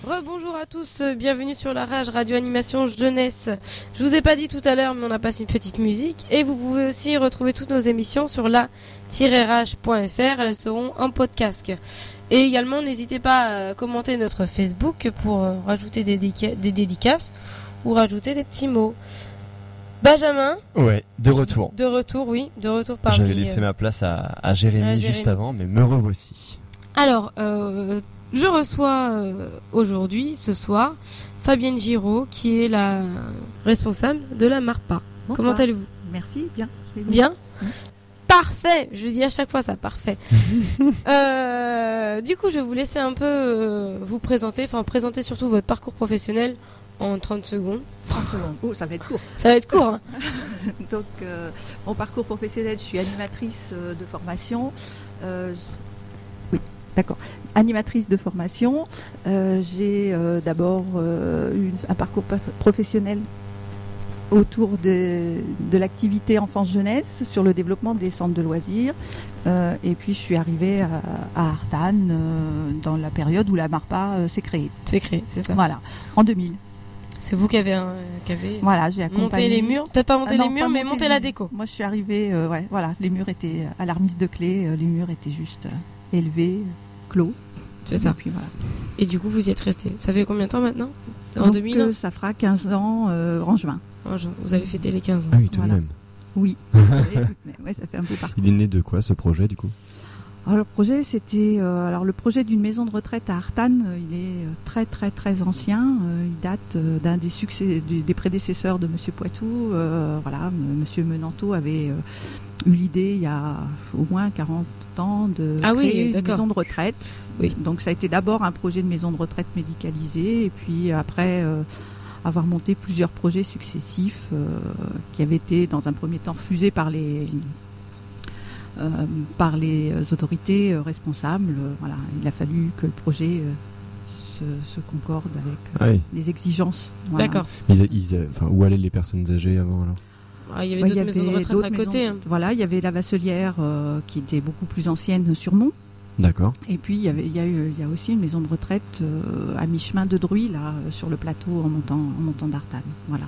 Rebonjour à tous, bienvenue sur la Rage Radio Animation Jeunesse. Je vous ai pas dit tout à l'heure, mais on a passé une petite musique et vous pouvez aussi retrouver toutes nos émissions sur la-rage.fr, elles seront en podcast. Et également, n'hésitez pas à commenter notre Facebook pour rajouter des dédicaces ou rajouter des petits mots. Benjamin. Ouais, de retour. De retour parmi... J'avais laissé ma place à Jérémy juste avant, mais me revoici. Alors, je reçois aujourd'hui, ce soir, Fabienne Giraud, qui est la responsable de la MARPA. Bonsoir. Comment allez-vous ? Merci, bien. Bien ? Parfait. Je dis à chaque fois ça, parfait. Du coup, je vais vous laisser un peu vous présenter surtout votre parcours professionnel en 30 secondes. 30 secondes. Oh, ça va être court. Ça va être court, hein. Donc, mon parcours professionnel, je suis animatrice de formation. Oui, d'accord. Animatrice de formation. J'ai d'abord eu un parcours professionnel autour de l'activité enfance-jeunesse sur le développement des centres de loisirs. Et puis, je suis arrivée à Artane dans la période où la MARPA s'est créée. C'est créé, c'est ça. Voilà, en 2000. C'est vous qui avez voilà, j'ai accompagné. Monté les murs, peut-être pas monter les murs, mais monter la déco. Moi, je suis arrivée, voilà, les murs étaient à la remise de clés, les murs étaient juste élevés, clos. C'est ça. Et puis, voilà. Et du coup, vous y êtes resté. Ça fait combien de temps maintenant ? En Donc, 2000 ça fera 15 ans en juin. Vous allez fêter les 15 ans. Ah oui, tout Voilà. de même. Oui. Ouais, ça fait un peu partout. Il est né de quoi ce projet du coup ? Alors, le projet, c'était le projet d'une maison de retraite à Artane. Il est très très très ancien. Il date d'un des succès des prédécesseurs de Monsieur Poitou. Voilà, Monsieur Menanteau avait eu l'idée il y a au moins 40 ans de créer une maison de retraite. Oui. Donc ça a été d'abord un projet de maison de retraite médicalisée, et puis après avoir monté plusieurs projets successifs qui avaient été dans un premier temps refusés par les autorités responsables. Voilà, il a fallu que le projet se concorde avec les exigences. Voilà. D'accord. Où allaient les personnes âgées avant alors ? Il y avait d'autres maisons de retraite à côté. Hein. Voilà, il y avait la Vasselière qui était beaucoup plus ancienne sur Mont. D'accord. Et puis il y a aussi une maison de retraite à mi-chemin de Druy, là, sur le plateau en montant d'Artane. Voilà.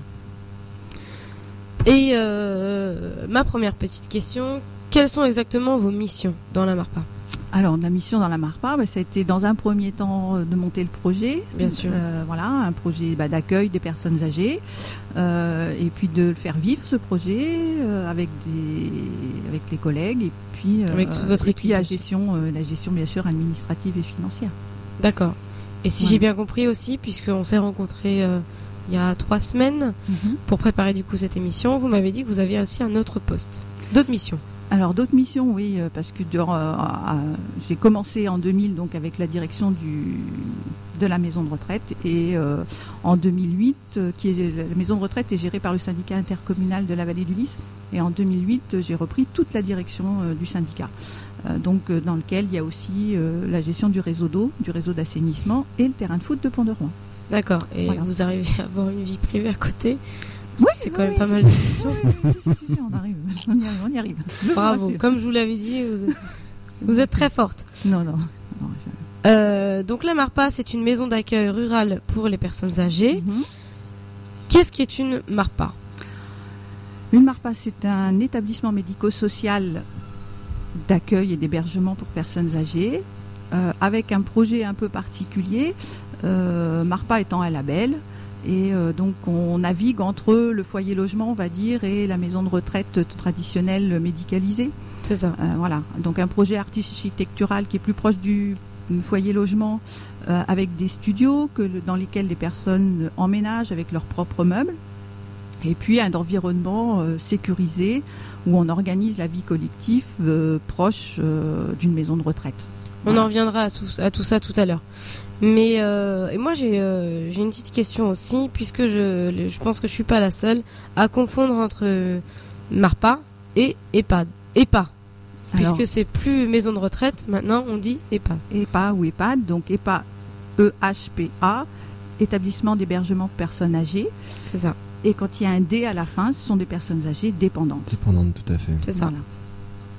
Et ma première petite question, quelles sont exactement vos missions dans la MARPA ? Alors, la mission dans la MARPA, ça a été dans un premier temps de monter le projet. Bien sûr. Voilà, un projet d'accueil des personnes âgées. Et puis de le faire vivre, ce projet, avec les collègues. Et puis, avec toute votre équipe. La gestion, bien sûr, administrative et financière. D'accord. Et si j'ai bien compris aussi, puisqu'on s'est rencontrés il y a 3 semaines, pour préparer du coup cette émission, vous m'avez dit que vous aviez aussi un autre poste. D'autres missions. Alors d'autres missions, oui, parce que j'ai commencé en 2000 donc avec la direction de la maison de retraite, et en 2008, la maison de retraite est gérée par le syndicat intercommunal de la Vallée du Lys, et en 2008 j'ai repris toute la direction du syndicat, dans lequel il y a aussi la gestion du réseau d'eau, du réseau d'assainissement et le terrain de foot de Pont-de-Rouen. D'accord. Et voilà. Vous arrivez à avoir une vie privée à côté ? Oui, c'est quand même pas mal de missions. Si, on y arrive. Bravo, comme je vous l'avais dit, vous êtes très forte. Non. Donc la MARPA, c'est une maison d'accueil rurale pour les personnes âgées. Qu'est-ce qui est une MARPA ? Une MARPA, c'est un établissement médico-social d'accueil et d'hébergement pour personnes âgées, avec un projet un peu particulier, MARPA étant un label. Et donc on navigue entre le foyer logement, on va dire, et la maison de retraite traditionnelle médicalisée. C'est ça. Voilà. Donc un projet architectural qui est plus proche du foyer logement, avec des studios dans lesquels les personnes emménagent avec leurs propres meubles. Et puis un environnement sécurisé où on organise la vie collective proche d'une maison de retraite. On en reviendra à tout ça tout à l'heure. Mais et moi j'ai une petite question aussi, puisque je pense que je suis pas la seule à confondre entre MARPA et EHPAD. EHPA. Puisque c'est plus maison de retraite, maintenant on dit EHPAD. EHPA ou EHPAD, donc EHPA, EHPA, établissement d'hébergement pour personnes âgées. C'est ça. Et quand il y a un D à la fin, ce sont des personnes âgées dépendantes. Dépendantes, tout à fait. C'est ça. Voilà.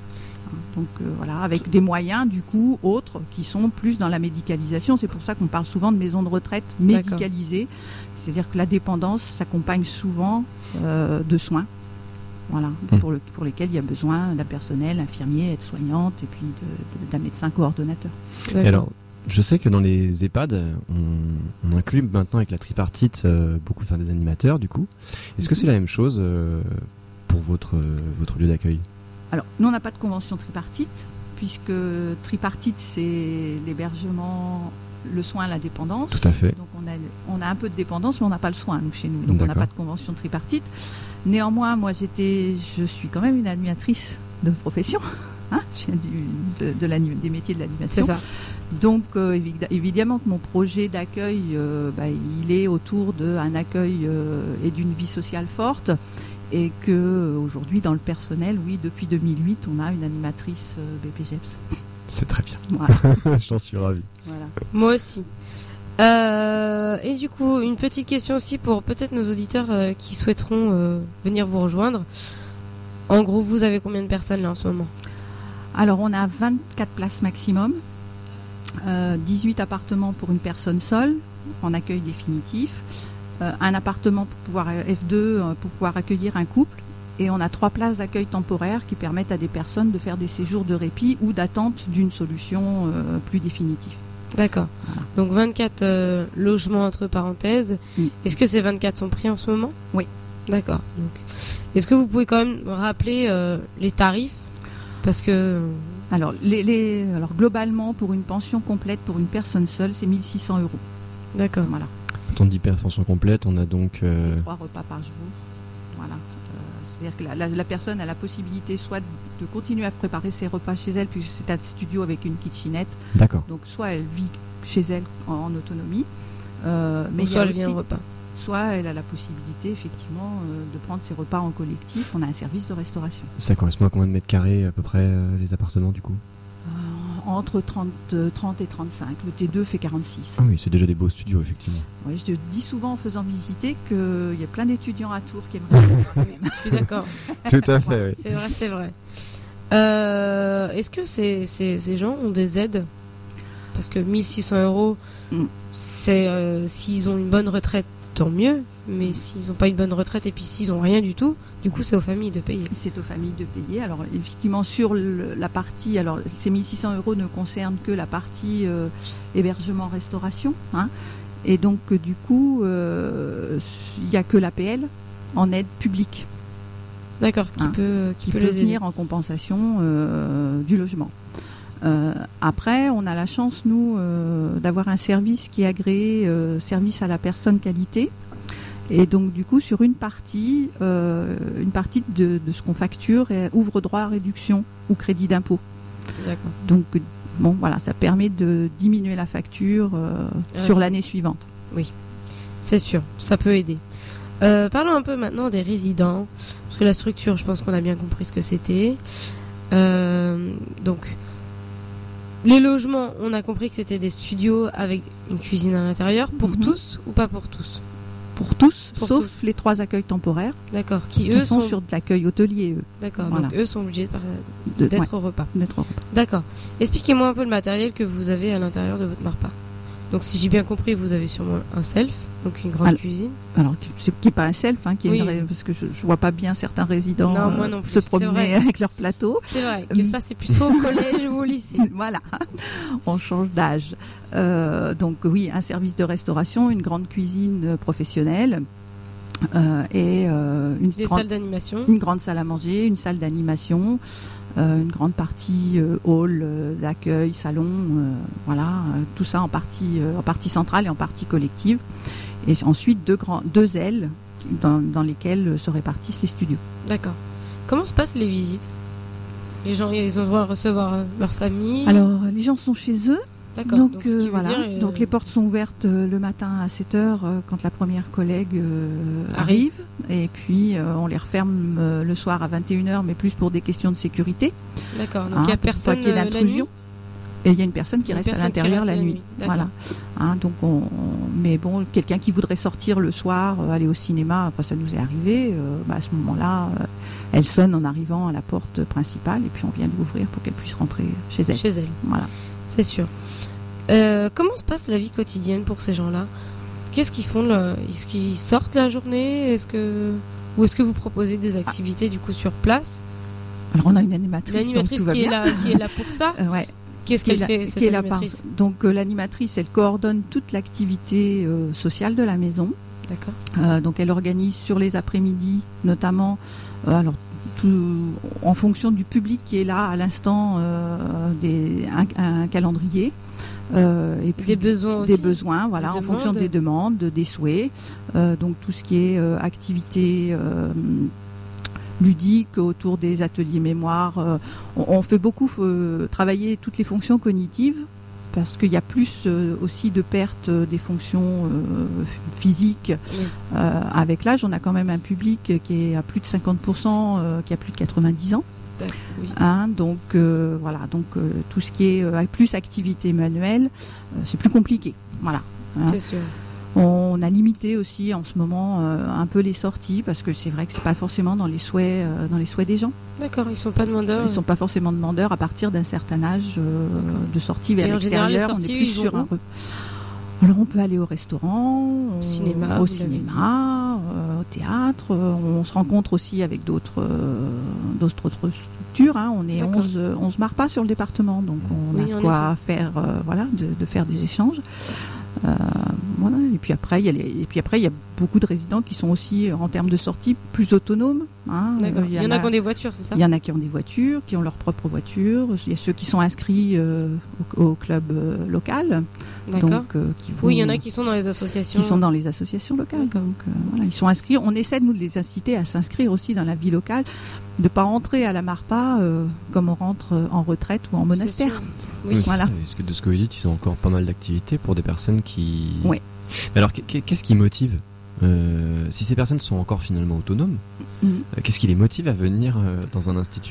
Donc voilà, avec des moyens du coup autres qui sont plus dans la médicalisation. C'est pour ça qu'on parle souvent de maisons de retraite médicalisées. C'est-à-dire que la dépendance s'accompagne souvent de soins. Voilà, pour lesquels il y a besoin d'un personnel, infirmier, aide-soignante et puis d'un médecin coordonnateur. Et alors, je sais que dans les EHPAD, on inclut maintenant avec la tripartite beaucoup des animateurs du coup. Est-ce que c'est la même chose pour votre lieu d'accueil ? Alors, nous on n'a pas de convention tripartite, puisque tripartite c'est l'hébergement, le soin, la dépendance. Tout à fait. Donc on a un peu de dépendance, mais on n'a pas le soin nous chez nous. Donc on n'a pas de convention tripartite. Néanmoins, moi je suis quand même une animatrice de profession. Je viens des métiers de l'animation. C'est ça. Donc évidemment que mon projet d'accueil, il est autour d'un accueil et d'une vie sociale forte. Et que aujourd'hui dans le personnel, oui, depuis 2008, on a une animatrice BPGEPS. C'est très bien. Voilà. J'en suis ravi. Voilà. Moi aussi. Et du coup, une petite question aussi pour peut-être nos auditeurs qui souhaiteront venir vous rejoindre. En gros, vous avez combien de personnes là en ce moment ? Alors, on a 24 places maximum, 18 appartements pour une personne seule, en accueil définitif, un appartement pour pouvoir F2 pour pouvoir accueillir un couple, et on a 3 places d'accueil temporaire qui permettent à des personnes de faire des séjours de répit ou d'attente d'une solution plus définitive. D'accord. Voilà. Donc 24 logements entre parenthèses. Est-ce que ces 24 sont pris en ce moment ? Oui. D'accord. Donc, est-ce que vous pouvez quand même rappeler les tarifs ? Parce que... Alors, alors globalement, pour une pension complète pour une personne seule, c'est 1 600 €. D'accord. Voilà. Quand on dit pension complète, on a donc 3 repas par jour. Voilà. C'est-à-dire que la personne a la possibilité soit de continuer à préparer ses repas chez elle, puisque c'est un studio avec une kitchenette. D'accord. Donc soit elle vit chez elle en autonomie, mais soit elle vient au repas. Soit elle a la possibilité effectivement de prendre ses repas en collectif. On a un service de restauration. Ça correspond à combien de mètres carrés à peu près les appartements du coup ? Entre 30 et 35. Le T2 fait 46. Ah oui, c'est déjà des beaux studios, effectivement. Oui, je dis souvent en faisant visiter qu'il y a plein d'étudiants à Tours qui aimeraient Je suis d'accord. Tout à fait, oui. C'est vrai. Est-ce que ces gens ont des aides ? Parce que 1 600 €, c'est s'ils ont une bonne retraite, tant mieux. Mais s'ils n'ont pas une bonne retraite et puis s'ils n'ont rien du tout, du coup c'est aux familles de payer. C'est aux familles de payer. Alors effectivement sur la partie, alors ces 1 600 € ne concernent que la partie hébergement-restauration. Et donc du coup il n'y a que l'APL en aide publique. D'accord, qui peut les venir en compensation du logement. Après, on a la chance, nous, d'avoir un service qui est agréé service à la personne qualité. Et donc, du coup, sur une partie de ce qu'on facture ouvre droit à réduction ou crédit d'impôt. D'accord. Donc, bon, voilà, ça permet de diminuer la facture sur l'année suivante. Oui, c'est sûr, ça peut aider. Parlons un peu maintenant des résidents, parce que la structure, je pense qu'on a bien compris ce que c'était. Donc, les logements, on a compris que c'était des studios avec une cuisine à l'intérieur, pour tous ou pas pour tous ? Pour tous, sauf les 3 accueils temporaires. D'accord. Qui sont sur de l'accueil hôtelier, eux. D'accord. Voilà. Donc eux sont obligés d'être au repas. D'être au repas. D'accord. Expliquez-moi un peu le matériel que vous avez à l'intérieur de votre Marpa. Donc si j'ai bien compris, vous avez sûrement un self, donc une grande cuisine. Alors qui n'est pas un self, parce que je vois pas bien certains résidents moi non plus, se promener avec leur plateau. C'est vrai que ça c'est plutôt au collège ou au lycée. Voilà, on change d'âge. Donc oui, un service de restauration, une grande cuisine professionnelle. Et salles d'animation. Une grande salle à manger, une salle d'animation, une grande partie hall d'accueil, salon, tout ça en partie centrale et en partie collective. Et ensuite deux ailes dans lesquelles se répartissent les studios. D'accord. Comment se passent les visites ? Les gens, ils ont le droit de recevoir leur famille ? Alors, les gens sont chez eux. D'accord. Donc donc les portes sont ouvertes le matin à 7h quand la première collègue arrive. Et puis on les referme le soir à 21h, mais plus pour des questions de sécurité. D'accord. Donc il n'y a personne qu'il y ait d'intrusion. Et il y a une personne qui reste à l'intérieur la nuit. Voilà. Donc mais bon, quelqu'un qui voudrait sortir le soir, aller au cinéma, ça nous est arrivé. À ce moment-là, Elle sonne en arrivant à la porte principale et puis on vient l'ouvrir pour qu'elle puisse rentrer chez elle. Chez elle. Voilà. C'est sûr. Comment se passe la vie quotidienne pour ces gens-là ? Qu'est-ce qu'ils font là ? Est-ce qu'ils sortent la journée ? Ou est-ce que vous proposez des activités du coup sur place ? Alors on a une animatrice, donc tout va qui bien. est là pour ça. Ouais. Qu'est-ce qu'elle fait, cette animatrice ? Donc l'animatrice, elle coordonne toute l'activité sociale de la maison. D'accord. Donc elle organise sur les après-midi, notamment, en fonction du public qui est là à l'instant, un calendrier. Et puis des besoins aussi. Des besoins, voilà, en fonction des demandes, des souhaits. Donc tout ce qui est activité ludique autour des ateliers mémoire. On fait beaucoup travailler toutes les fonctions cognitives parce qu'il y a plus aussi de perte des fonctions physiques. Oui. Avec l'âge, on a quand même un public qui est à plus de 50%, qui a plus de 90 ans. Oui. Donc voilà, tout ce qui est plus activité manuelle, c'est plus compliqué. Voilà. C'est sûr. On a limité aussi en ce moment un peu les sorties parce que c'est vrai que c'est pas forcément dans les souhaits des gens. D'accord, ils sont pas demandeurs. Ils sont pas forcément demandeurs à partir d'un certain âge de sortie vers l'extérieur. On est plus sur un. Alors on peut aller au restaurant, au cinéma, au théâtre. On se rencontre aussi avec d'autres structures. On est 11 MARPA sur le département, donc on a quoi faire, de faire des échanges. Voilà. Et puis après, il y a beaucoup de résidents qui sont aussi, en termes de sortie, plus autonomes. Il y en a qui ont des voitures, c'est ça ? Il y en a qui ont des voitures, qui ont leur propre voiture. Il y a ceux qui sont inscrits au club local. D'accord. Donc, oui, il y en a qui sont dans les associations. Qui sont dans les associations locales. Donc, voilà, ils sont inscrits. On essaie de les inciter à s'inscrire aussi dans la vie locale, de pas entrer à la MARPA comme on rentre en retraite ou en monastère. Oui, voilà. Est-ce que de ce que vous dites, ils ont encore pas mal d'activités pour des personnes qui. Oui. Mais alors, qu'est-ce qui motive si ces personnes sont encore finalement autonomes, qu'est-ce qui les motive à venir dans un institut ?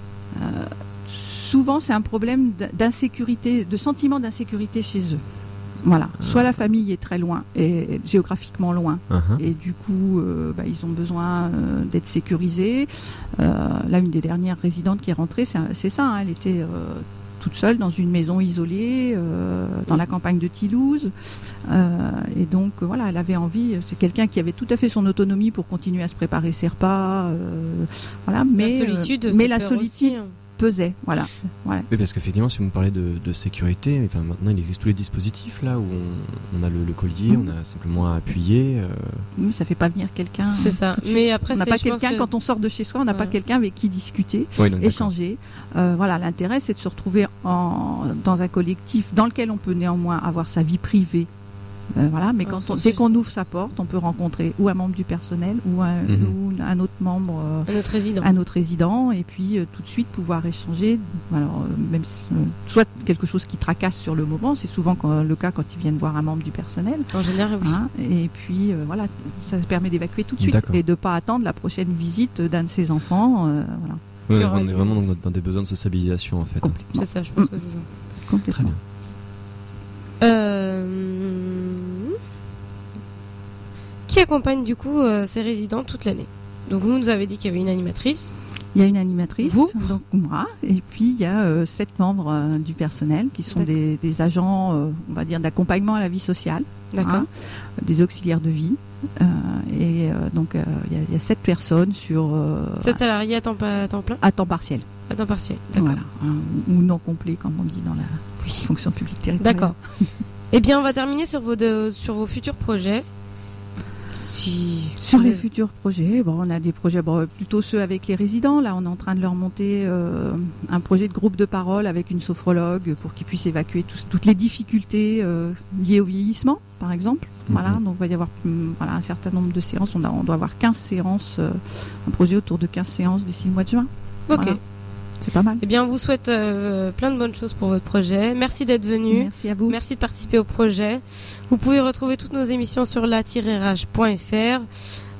Souvent, c'est un problème d'insécurité, de sentiment d'insécurité chez eux. Voilà. Soit la famille est très loin, et géographiquement loin, et du coup, ils ont besoin d'être sécurisés. Là, une des dernières résidentes qui est rentrée, c'est ça. Elle était toute seule dans une maison isolée dans la campagne de Toulouse, et donc voilà, elle avait envie. C'est quelqu'un qui avait tout à fait son autonomie pour continuer à se préparer ses repas, voilà. Mais la solitude pesait, voilà. Oui, parce qu'effectivement, si vous me parlez de sécurité, maintenant il existe tous les dispositifs là où on a le collier, on a simplement à appuyer. Oui, ça fait pas venir quelqu'un. C'est ça. Mais après, on n'a pas quelqu'un quand on sort de chez soi, on n'a pas quelqu'un avec qui discuter, échanger. Voilà, l'intérêt, c'est de se retrouver dans un collectif dans lequel on peut néanmoins avoir sa vie privée. Voilà, mais dès qu'on ouvre sa porte, on peut rencontrer ou un membre du personnel ou un autre membre, un autre résident, et puis tout de suite pouvoir échanger. Alors même soit quelque chose qui tracasse sur le moment, c'est souvent le cas quand ils viennent voir un membre du personnel. En général, oui. Et puis voilà, ça permet d'évacuer tout de suite et de pas attendre la prochaine visite d'un de ses enfants. Voilà. Ouais, on est vraiment dans des besoins de sociabilisation en fait. Complètement. C'est ça, je pense que c'est ça. Complètement. Très bien. Qui accompagne du coup ces résidents toute l'année ? Donc vous nous avez dit qu'il y avait une animatrice. Il y a une animatrice, vous, donc moi, et puis il y a 7 membres du personnel qui sont des agents, on va dire, d'accompagnement à la vie sociale. D'accord. Des auxiliaires de vie. Donc il y a 7 personnes sur 7 salariés à temps plein. À temps partiel. À temps partiel. D'accord. Voilà, ou non complet, comme on dit dans la fonction publique territoriale. D'accord. Eh bien, on va terminer sur vos futurs projets. Sur les futurs projets, on a des projets plutôt ceux avec les résidents. Là, on est en train de leur monter un projet de groupe de parole avec une sophrologue pour qu'ils puissent évacuer toutes les difficultés liées au vieillissement, par exemple. Voilà, donc il va y avoir un certain nombre de séances. On doit avoir 15 séances, un projet autour de 15 séances d'ici le mois de juin. Ok. Voilà. C'est pas mal. Eh bien, on vous souhaite plein de bonnes choses pour votre projet. Merci d'être venu. Merci à vous. Merci de participer au projet. Vous pouvez retrouver toutes nos émissions sur la-rage.fr.